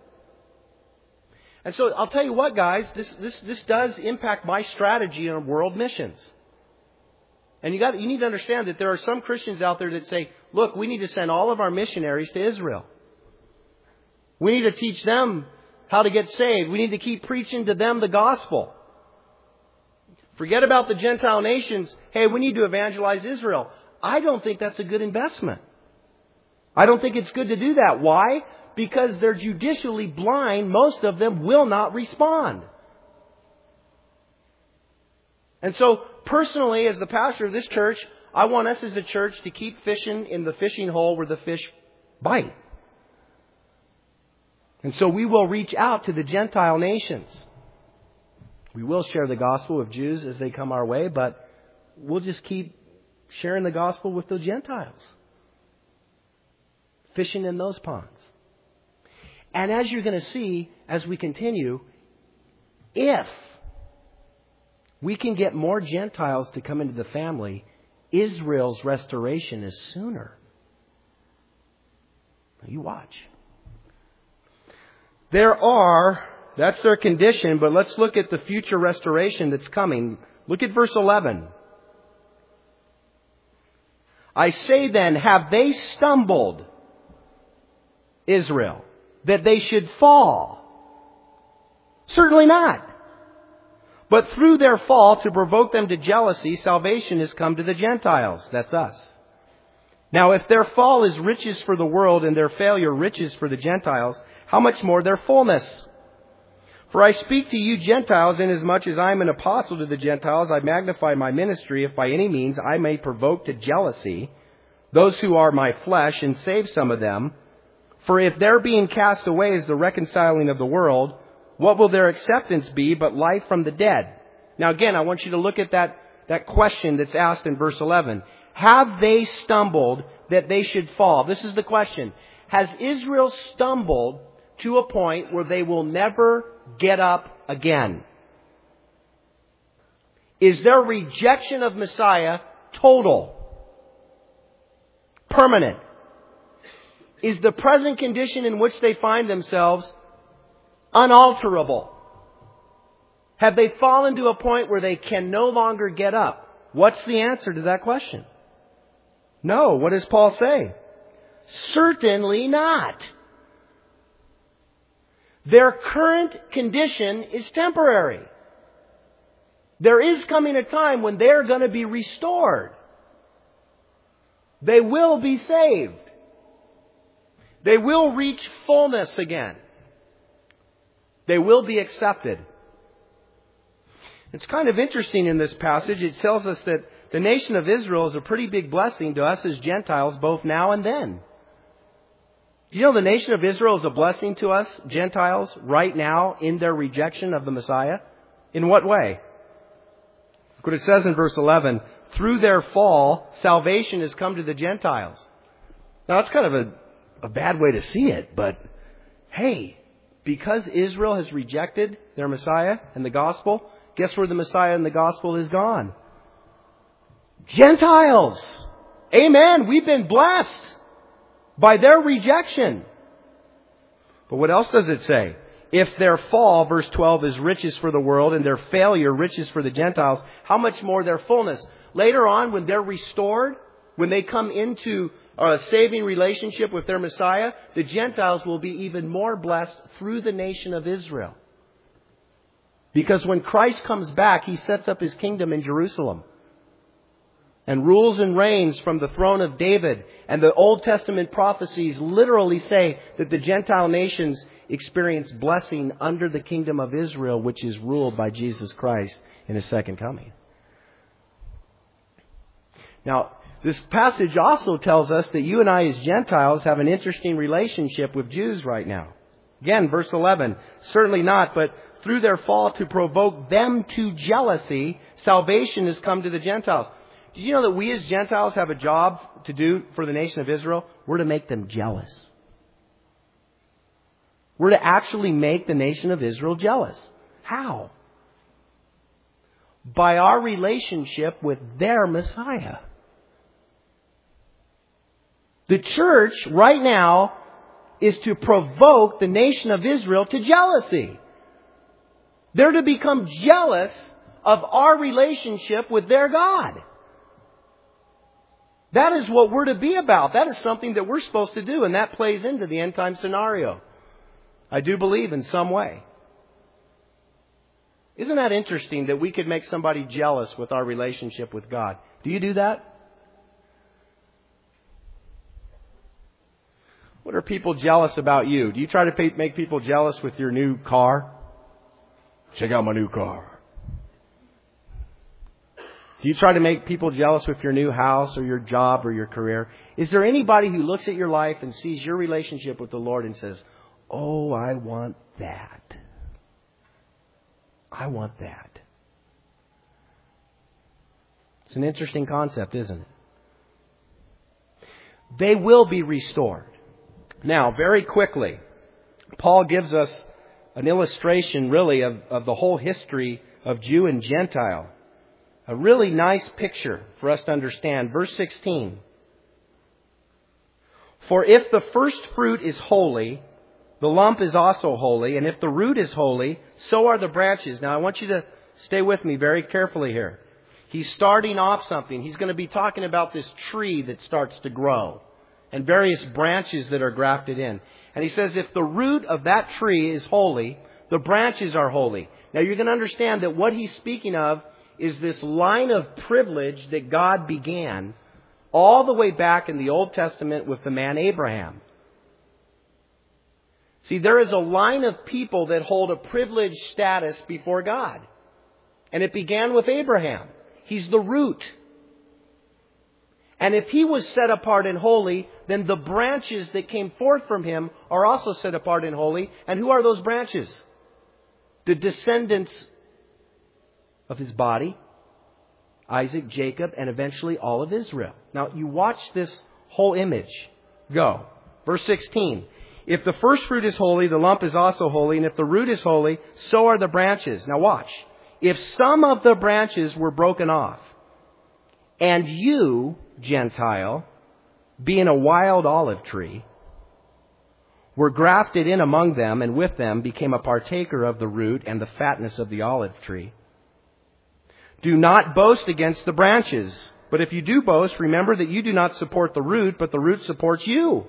And so I'll tell you what, guys, this this this does impact my strategy on world missions. And you got you need to understand that there are some Christians out there that say, look, we need to send all of our missionaries to Israel. We need to teach them how to get saved. We need to keep preaching to them the gospel. Forget about the Gentile nations. Hey, we need to evangelize Israel. I don't think that's a good investment. I don't think it's good to do that. Why? Because they're judicially blind. Most of them will not respond. And so, personally, as the pastor of this church, I want us as a church to keep fishing in the fishing hole where the fish bite. And so we will reach out to the Gentile nations. We will share the gospel with Jews as they come our way, but we'll just keep sharing the gospel with the Gentiles. Fishing in those ponds. And as you're going to see as we continue, if we can get more Gentiles to come into the family, Israel's restoration is sooner. You watch. There are, that's their condition, but let's look at the future restoration that's coming. Look at verse eleven. I say then, have they stumbled, Israel, that they should fall? Certainly not. But through their fall, to provoke them to jealousy, salvation has come to the Gentiles. That's us. Now, if their fall is riches for the world and their failure riches for the Gentiles, how much more their fullness? For I speak to you Gentiles, inasmuch as I am an apostle to the Gentiles, I magnify my ministry, if by any means I may provoke to jealousy those who are my flesh and save some of them. For if their being cast away is the reconciling of the world, what will their acceptance be but life from the dead? Now again, I want you to look at that, that question that's asked in verse eleven. Have they stumbled that they should fall? This is the question. Has Israel stumbled to a point where they will never get up again? Is their rejection of Messiah total? Permanent? Is the present condition in which they find themselves unalterable? Have they fallen to a point where they can no longer get up? What's the answer to that question? No. What does Paul say? Certainly not. Their current condition is temporary. There is coming a time when they're going to be restored. They will be saved. They will reach fullness again. They will be accepted. It's kind of interesting in this passage. It tells us that the nation of Israel is a pretty big blessing to us as Gentiles, both now and then. Do you know the nation of Israel is a blessing to us, Gentiles, right now in their rejection of the Messiah? In what way? Look what it says in verse eleven. Through their fall, salvation has come to the Gentiles. Now, that's kind of a, a bad way to see it, but hey, because Israel has rejected their Messiah and the gospel, guess where the Messiah and the gospel is gone? Gentiles! Amen! We've been blessed by their rejection. But what else does it say? If their fall, verse twelve, is riches for the world and their failure riches for the Gentiles, how much more their fullness? Later on, when they're restored, when they come into or a saving relationship with their Messiah, the Gentiles will be even more blessed through the nation of Israel. Because when Christ comes back, He sets up His kingdom in Jerusalem and rules and reigns from the throne of David. And the Old Testament prophecies literally say that the Gentile nations experience blessing under the kingdom of Israel, which is ruled by Jesus Christ in His second coming. Now, this passage also tells us that you and I as Gentiles have an interesting relationship with Jews right now. Again, verse eleven, certainly not, but through their fall to provoke them to jealousy, salvation has come to the Gentiles. Did you know that we as Gentiles have a job to do for the nation of Israel? We're to make them jealous. We're to actually make the nation of Israel jealous. How? By our relationship with their Messiah. The church right now is to provoke the nation of Israel to jealousy. They're to become jealous of our relationship with their God. That is what we're to be about. That is something that we're supposed to do, and that plays into the end time scenario. I do believe in some way. Isn't that interesting that we could make somebody jealous with our relationship with God? Do you do that? What are people jealous about you? Do you try to make people jealous with your new car? Check out my new car. Do you try to make people jealous with your new house or your job or your career? Is there anybody who looks at your life and sees your relationship with the Lord and says, "Oh, I want that. I want that"? It's an interesting concept, isn't it? They will be restored. Now, very quickly, Paul gives us an illustration, really, of, of the whole history of Jew and Gentile. A really nice picture for us to understand. Verse sixteen. For if the first fruit is holy, the lump is also holy. And if the root is holy, so are the branches. Now, I want you to stay with me very carefully here. He's starting off something. He's going to be talking about this tree that starts to grow and various branches that are grafted in. And he says, if the root of that tree is holy, the branches are holy. Now you're going to understand that what he's speaking of is this line of privilege that God began all the way back in the Old Testament with the man Abraham. See, there is a line of people that hold a privileged status before God. And it began with Abraham. He's the root. And if he was set apart and holy, then the branches that came forth from him are also set apart and holy. And who are those branches? The descendants of his body, Isaac, Jacob, and eventually all of Israel. Now, you watch this whole image go. Verse sixteen. If the first fruit is holy, the lump is also holy. And if the root is holy, so are the branches. Now watch. If some of the branches were broken off, and you, Gentile, being a wild olive tree, were grafted in among them, and with them became a partaker of the root and the fatness of the olive tree. Do not boast against the branches. But if you do boast, remember that you do not support the root, but the root supports you.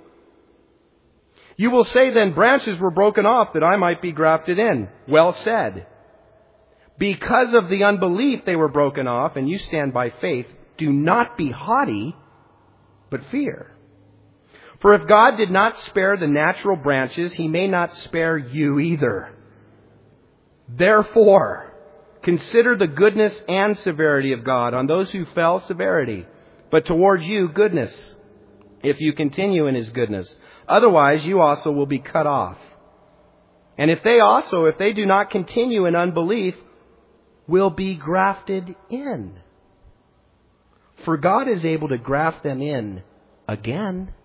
You will say then, branches were broken off that I might be grafted in. Well said. Because of the unbelief they were broken off, and you stand by faith. Do not be haughty, but fear. For if God did not spare the natural branches, He may not spare you either. Therefore, consider the goodness and severity of God. On those who fell, severity. But towards you, goodness, if you continue in His goodness. Otherwise, you also will be cut off. And if they also, if they do not continue in unbelief, will be grafted in. For God is able to graft them in again.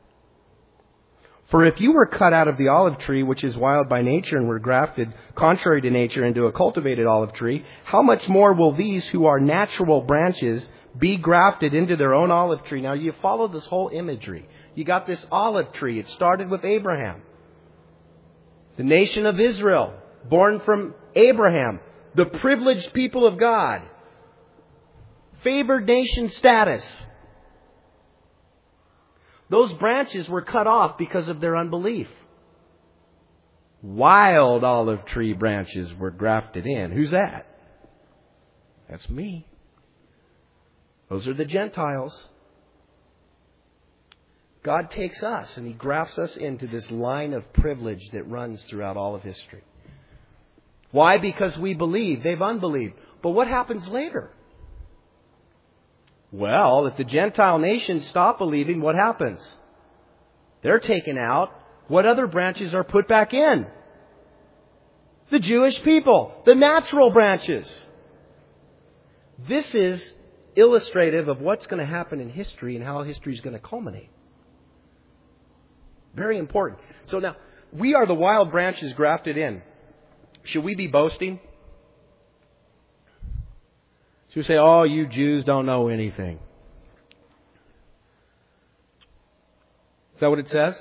For if you were cut out of the olive tree, which is wild by nature, and were grafted contrary to nature into a cultivated olive tree, how much more will these who are natural branches be grafted into their own olive tree? Now you follow this whole imagery. You got this olive tree. It started with Abraham. The nation of Israel, born from Abraham. The privileged people of God. Favored nation status. Those branches were cut off because of their unbelief. Wild olive tree branches were grafted in. Who's that? That's me. Those are the Gentiles. God takes us and He grafts us into this line of privilege that runs throughout all of history. Why? Because we believe. They've unbelieved. But what happens later? Well, if the Gentile nations stop believing, what happens? They're taken out. What other branches are put back in? The Jewish people. The natural branches. This is illustrative of what's going to happen in history and how history is going to culminate. Very important. So now, we are the wild branches grafted in. Should we be boasting? Should we say, oh, you Jews don't know anything? Is that what it says? It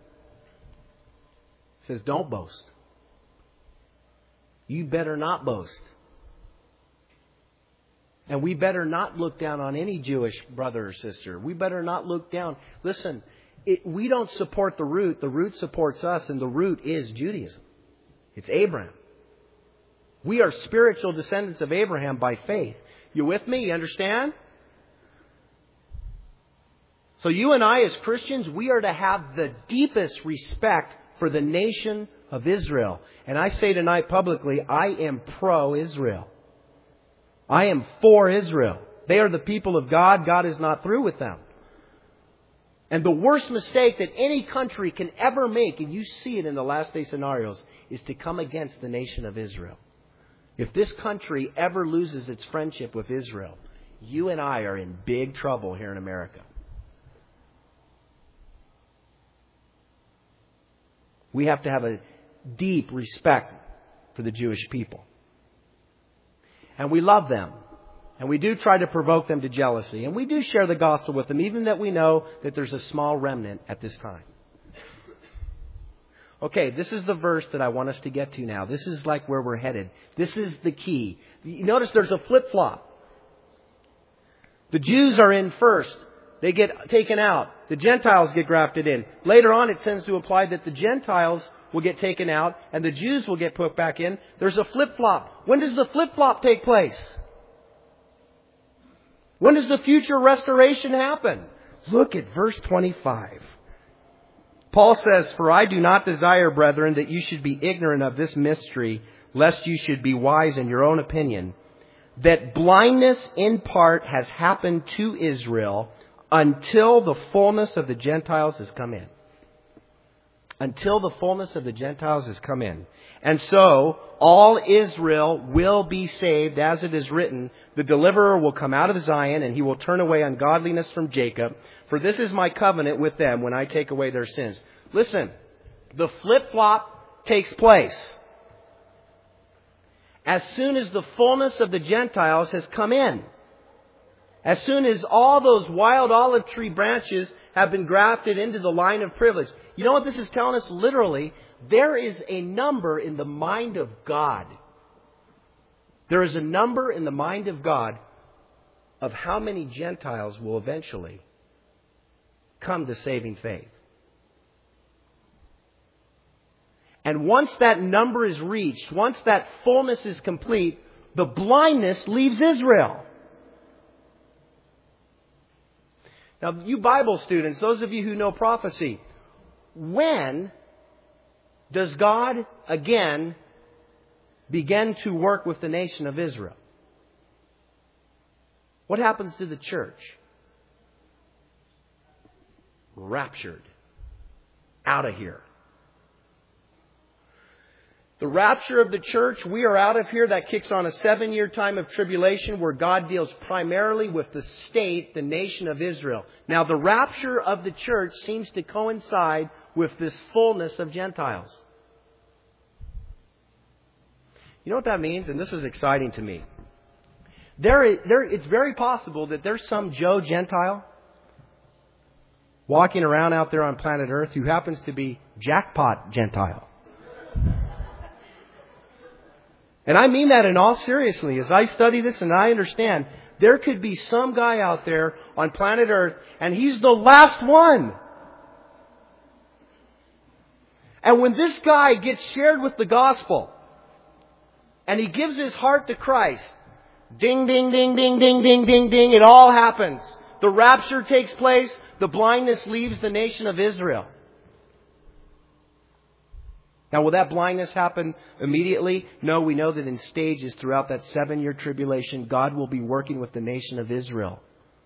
says, don't boast. You better not boast. And we better not look down on any Jewish brother or sister. We better not look down. Listen, it, we don't support the root. The root supports us, and the root is Judaism. It's Abraham. We are spiritual descendants of Abraham by faith. You with me? You understand? So you and I as Christians, we are to have the deepest respect for the nation of Israel. And I say tonight publicly, I am pro-Israel. I am for Israel. They are the people of God. God is not through with them. And the worst mistake that any country can ever make, and you see it in the last day scenarios, is to come against the nation of Israel. If this country ever loses its friendship with Israel, you and I are in big trouble here in America. We have to have a deep respect for the Jewish people. And we love them. And we do try to provoke them to jealousy. And we do share the gospel with them, even that we know that there's a small remnant at this time. Okay, this is the verse that I want us to get to now. This is like where we're headed. This is the key. You notice there's a flip-flop. The Jews are in first. They get taken out. The Gentiles get grafted in. Later on, it tends to apply that the Gentiles will get taken out and the Jews will get put back in. There's a flip-flop. When does the flip-flop take place? When does the future restoration happen? Look at verse twenty-five. Paul says, "For I do not desire, brethren, that you should be ignorant of this mystery, lest you should be wise in your own opinion, that blindness in part has happened to Israel until the fullness of the Gentiles has come in." Until the fullness of the Gentiles has come in. And so, all Israel will be saved, as it is written, "The deliverer will come out of Zion, and he will turn away ungodliness from Jacob. For this is my covenant with them when I take away their sins." Listen, the flip-flop takes place. As soon as the fullness of the Gentiles has come in, as soon as all those wild olive tree branches have been grafted into the line of privilege. You know what this is telling us? Literally, there is a number in the mind of God. There is a number in the mind of God of how many Gentiles will eventually come to saving faith. And once that number is reached, once that fullness is complete, the blindness leaves Israel. Now, you Bible students, those of you who know prophecy, when does God again begin to work with the nation of Israel? What happens to the church? Raptured. Out of here. The rapture of the church, we are out of here. That kicks on a seven-year time of tribulation where God deals primarily with the state, the nation of Israel. Now, the rapture of the church seems to coincide with this fullness of Gentiles. You know what that means? And this is exciting to me. There, there, it's very possible that there's some Joe Gentile walking around out there on planet Earth who happens to be jackpot Gentile. And I mean that in all seriously. As I study this and I understand, there could be some guy out there on planet Earth, and he's the last one. And when this guy gets shared with the gospel, and he gives his heart to Christ, ding, ding, ding, ding, ding, ding, ding, ding, it all happens. The rapture takes place. The blindness leaves the nation of Israel. Now, will that blindness happen immediately? No, we know that in stages throughout that seven-year tribulation, God will be working with the nation of Israel.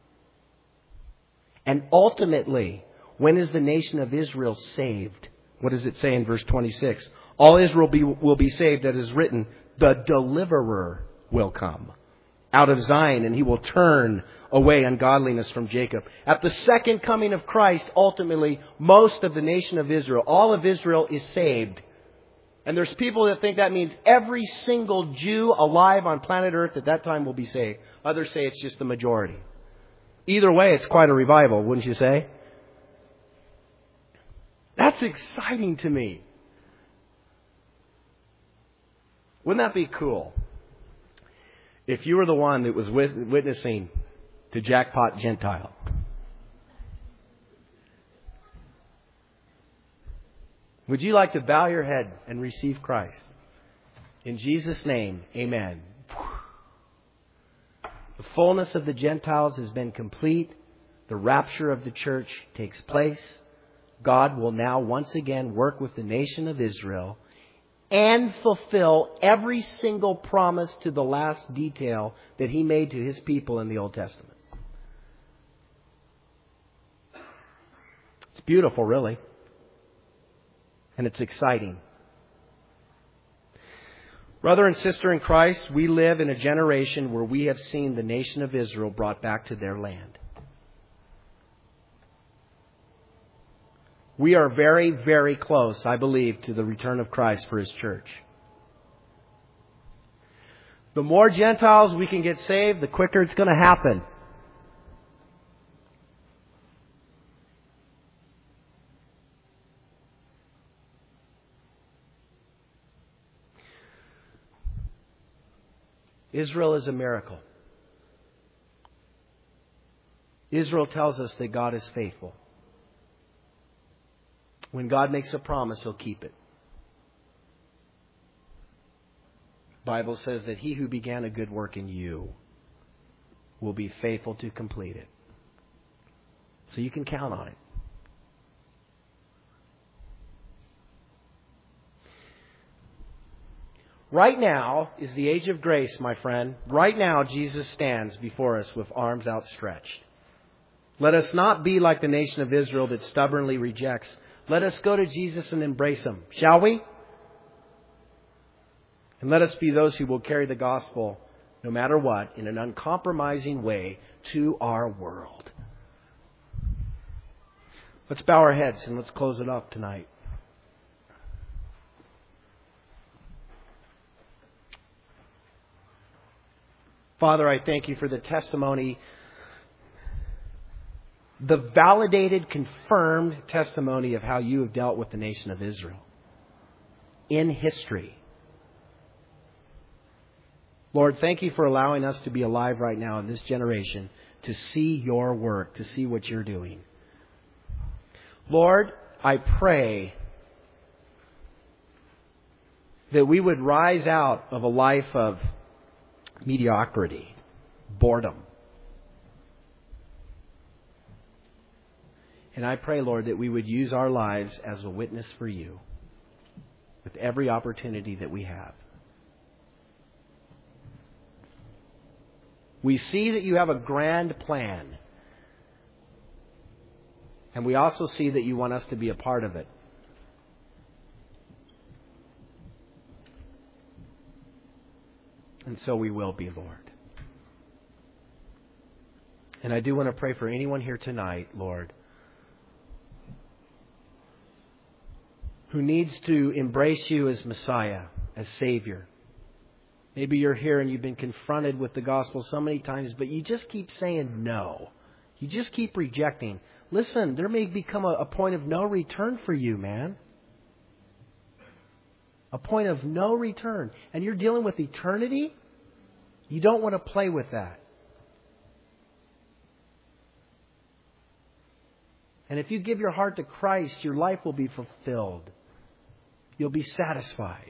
And ultimately, when is the nation of Israel saved? What does it say in verse twenty-six? All Israel be, will be saved, that is written, the deliverer will come out of Zion, and he will turn away ungodliness from Jacob. At the second coming of Christ, ultimately, most of the nation of Israel, all of Israel is saved. And there's people that think that means every single Jew alive on planet Earth at that time will be saved. Others say it's just the majority. Either way, it's quite a revival, wouldn't you say? That's exciting to me. Wouldn't that be cool? If you were the one that was witnessing to Jackpot Gentile. Would you like to bow your head and receive Christ? In Jesus' name, amen. The fullness of the Gentiles has been complete. The rapture of the church takes place. God will now once again work with the nation of Israel and fulfill every single promise to the last detail that He made to His people in the Old Testament. It's beautiful, really. And it's exciting. Brother and sister in Christ, we live in a generation where we have seen the nation of Israel brought back to their land. We are very, very close, I believe, to the return of Christ for His church. The more Gentiles we can get saved, the quicker it's going to happen. Israel is a miracle. Israel tells us that God is faithful. When God makes a promise, He'll keep it. The Bible says that He who began a good work in you will be faithful to complete it. So you can count on it. Right now is the age of grace, my friend. Right now, Jesus stands before us with arms outstretched. Let us not be like the nation of Israel that stubbornly rejects. Let us go to Jesus and embrace Him, shall we? And let us be those who will carry the gospel, no matter what, in an uncompromising way to our world. Let's bow our heads and let's close it up tonight. Father, I thank You for the testimony, the validated, confirmed testimony of how You have dealt with the nation of Israel in history. Lord, thank You for allowing us to be alive right now in this generation to see Your work, to see what You're doing. Lord, I pray that we would rise out of a life of mediocrity, boredom. And I pray, Lord, that we would use our lives as a witness for You with every opportunity that we have. We see that You have a grand plan. And we also see that You want us to be a part of it. And so we will be, Lord. And I do want to pray for anyone here tonight, Lord, who needs to embrace You as Messiah, as Savior. Maybe you're here and you've been confronted with the gospel so many times, but you just keep saying no. You just keep rejecting. Listen, there may become a, a point of no return for you, man. A point of no return. And you're dealing with eternity? You don't want to play with that. And if you give your heart to Christ, your life will be fulfilled. You'll be satisfied.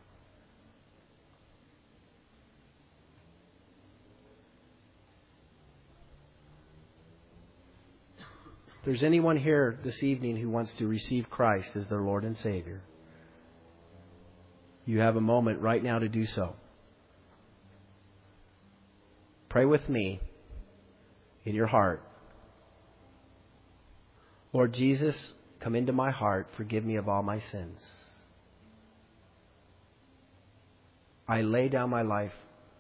If there's anyone here this evening who wants to receive Christ as their Lord and Savior, you have a moment right now to do so. Pray with me in your heart. Lord Jesus, come into my heart. Forgive me of all my sins. I lay down my life.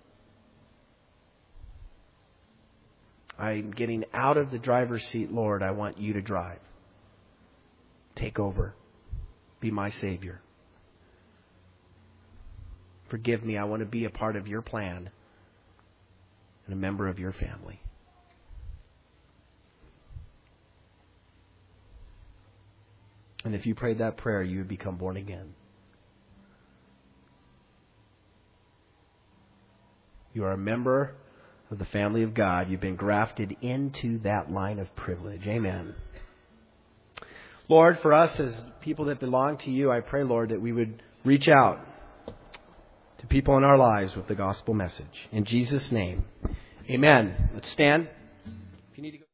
I'm getting out of the driver's seat, Lord. I want you to drive. Take over. Be my Savior. Forgive me. I want to be a part of your plan and a member of your family. And if you prayed that prayer, you would become born again. You are a member of the family of God. You've been grafted into that line of privilege. Amen. Lord, for us as people that belong to you, I pray, Lord, that we would reach out to people in our lives with the gospel message. In Jesus' name, amen. Let's stand. If you need to go